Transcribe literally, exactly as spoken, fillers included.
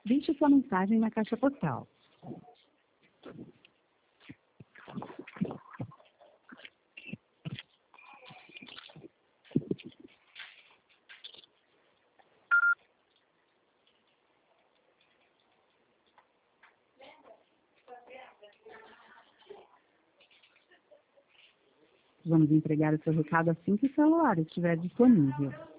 Deixe sua mensagem na caixa postal. Vamos entregar o seu recado assim que o celular estiver disponível.